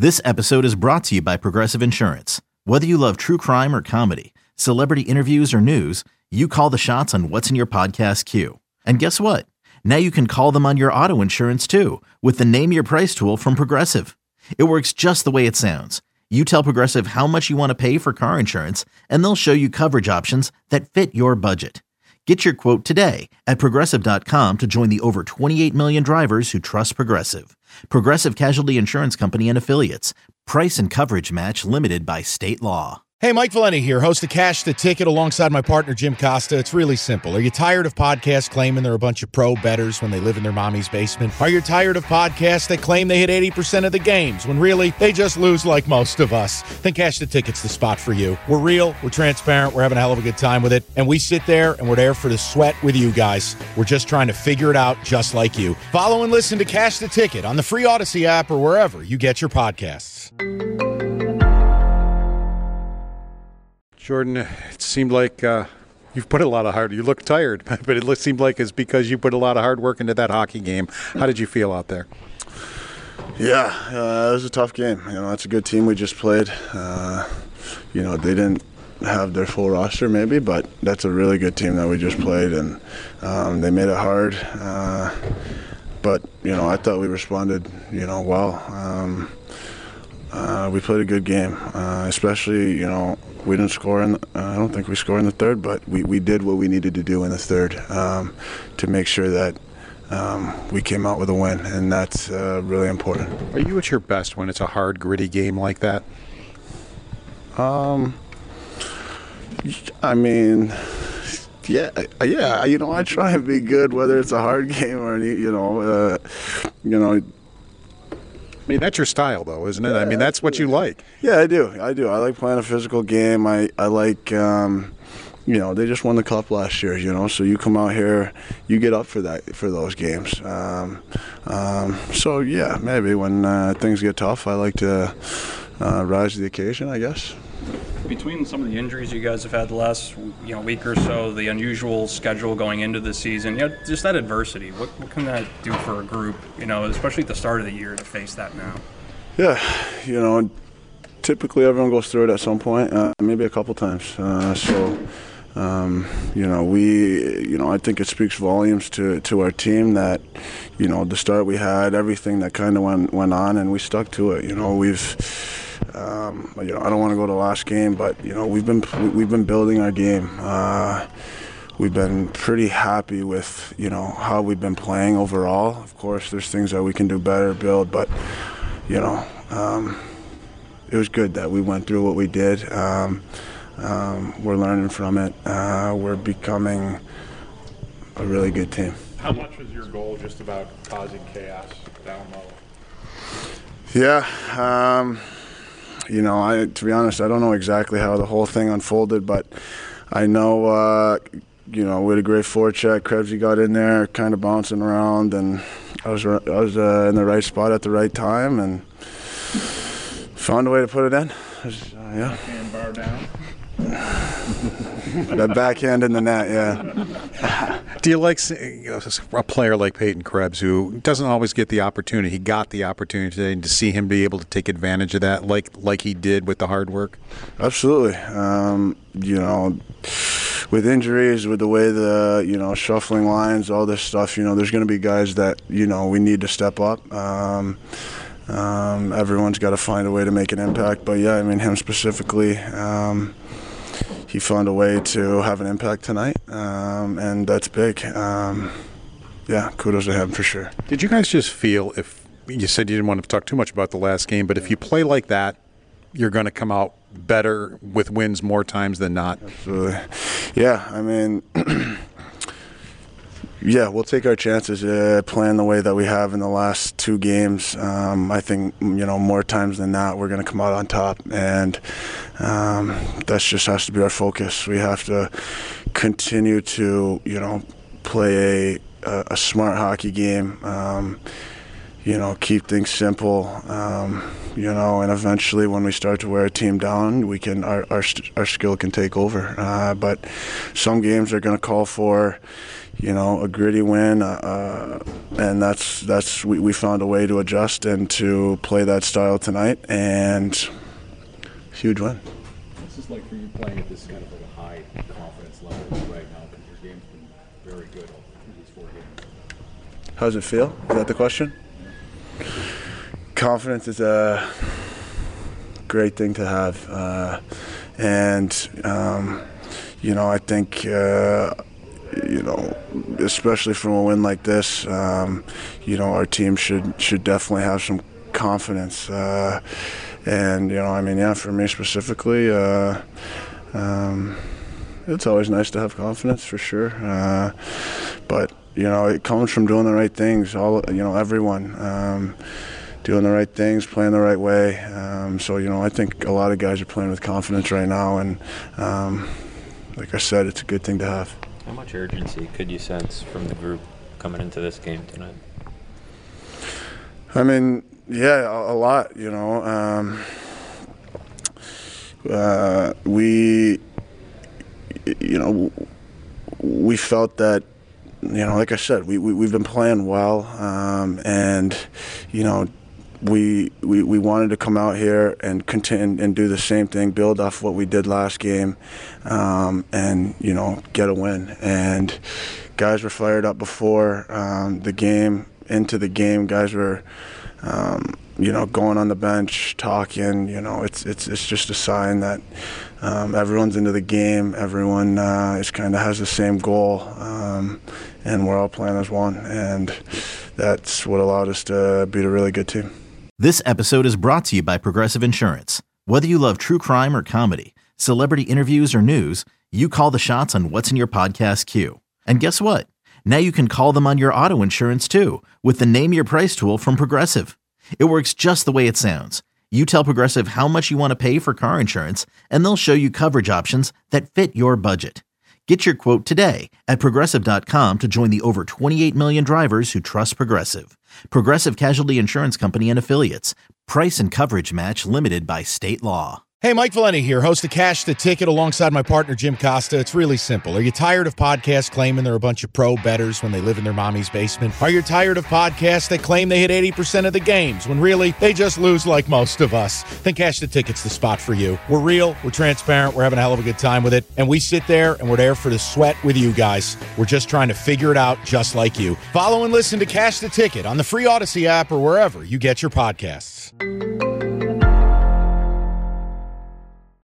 This episode is brought to you by Progressive Insurance. Whether you love true crime or comedy, celebrity interviews or news, you call the shots on what's in your podcast queue. And guess what? Now you can call them on your auto insurance too with the Name Your Price tool from Progressive. It works just the way it sounds. You tell Progressive how much you want to pay for car insurance, and they'll show you coverage options that fit your budget. Get your quote today at Progressive.com to join the over 28 million drivers who trust Progressive. Progressive Casualty Insurance Company and Affiliates. Price and coverage match limited by state law. Hey, Mike Valenti here, host of Cash the Ticket alongside my partner Jim Costa. It's really simple. Are you tired of podcasts claiming they're a bunch of pro bettors when they live in their mommy's basement? Are you tired of podcasts that claim they hit 80% of the games when really they just lose like most of us? Then Cash the Ticket's the spot for you. We're real, we're transparent, we're having a hell of a good time with it, and we sit there and we're there for the sweat with you guys. We're just trying to figure it out just like you. Follow and listen to Cash the Ticket on the free Odyssey app or wherever you get your podcasts. Jordan, it seemed like you've put a lot of hard. You look tired, but it seemed like it's because you put a lot of hard work into that hockey game. How did you feel out there? Yeah, it was a tough game. It's a good team we just played. They didn't have their full roster maybe, but that's a really good team that we just played, and they made it hard. But I thought we responded, well. We played a good game, especially, we didn't score I don't think we scored in the third, but we did what we needed to do in the third to make sure that we came out with a win, and that's really important. Are you at your best when it's a hard, gritty game like that? Yeah. I try and be good, whether it's a hard game or that's your style, though, isn't it? Yeah, that's what you like. Yeah, I do. I like playing a physical game. I like, they just won the cup last year, so you come out here, you get up for those games. So, yeah, maybe when things get tough, I like to rise to the occasion, I guess. Between some of the injuries you guys have had the last week or so, the unusual schedule going into the season, just that adversity, what can that do for a group, especially at the start of the year to face that now? Yeah, typically everyone goes through it at some point, maybe a couple times. I think it speaks volumes to our team that, the start we had, everything that kind of went on, and we stuck to it. I don't want to go to the last game, but we've been building our game. We've been pretty happy with how we've been playing overall. Of course, there's things that we can do better, build, but it was good that we went through what we did. We're learning from it. We're becoming a really good team. How much was your goal just about causing chaos down low? Yeah. To be honest, I don't know exactly how the whole thing unfolded, but I know, we had a great forecheck. Krebsy got in there, kind of bouncing around, and I was in the right spot at the right time, and found a way to put it in. Backhand bar down. That backhand in the net, yeah. Do you like a player like Peyton Krebs, who doesn't always get the opportunity? He got the opportunity today, and to see him be able to take advantage of that, like he did with the hard work. Absolutely. With injuries, with the way the shuffling lines, all this stuff, there's going to be guys that we need to step up. Everyone's got to find a way to make an impact, but yeah, him specifically. He found a way to have an impact tonight, and that's big. Kudos to him for sure. Did you guys just feel, if you said you didn't want to talk too much about the last game, but if you play like that, you're going to come out better with wins more times than not? Absolutely. Yeah, we'll take our chances playing the way that we have in the last two games. I think, more times than not, we're going to come out on top, and that just has to be our focus. We have to continue to, play a smart hockey game. keep things simple, and eventually when we start to wear a team down, we can our skill can take over. But some games are going to call for, a gritty win, and that's we found a way to adjust and to play that style tonight, and huge win. What's this like for you playing at this kind of like a high confidence level right now? Because your game's been very good through these 4 games. How does it feel? Is that the question? Confidence is a great thing to have, I think especially from a win like this, our team should definitely have some confidence, for me specifically, it's always nice to have confidence for sure, but it comes from doing the right things. Everyone doing the right things, playing the right way. I think a lot of guys are playing with confidence right now, and like I said, it's a good thing to have. How much urgency could you sense from the group coming into this game tonight? A lot. We felt that. Like I said, we've been playing well, we wanted to come out here and continue and do the same thing, build off what we did last game, get a win. And guys were fired up before the game, into the game. Guys were, going on the bench, talking. It's just a sign that everyone's into the game. Everyone has the same goal. And we're all playing as one, and that's what allowed us to beat a really good team. This episode is brought to you by Progressive Insurance. Whether you love true crime or comedy, celebrity interviews or news, you call the shots on what's in your podcast queue. And guess what? Now you can call them on your auto insurance too, with the Name Your Price tool from Progressive. It works just the way it sounds. You tell Progressive how much you want to pay for car insurance, and they'll show you coverage options that fit your budget. Get your quote today at Progressive.com to join the over 28 million drivers who trust Progressive. Progressive Casualty Insurance Company and Affiliates. Price and coverage match limited by state law. Hey, Mike Valenti here, host of Cash the Ticket alongside my partner, Jim Costa. It's really simple. Are you tired of podcasts claiming they're a bunch of pro bettors when they live in their mommy's basement? Are you tired of podcasts that claim they hit 80% of the games when really they just lose like most of us? Then Cash the Ticket's the spot for you. We're real, we're transparent, we're having a hell of a good time with it, and we sit there and we're there for the sweat with you guys. We're just trying to figure it out just like you. Follow and listen to Cash the Ticket on the free Odyssey app or wherever you get your podcasts.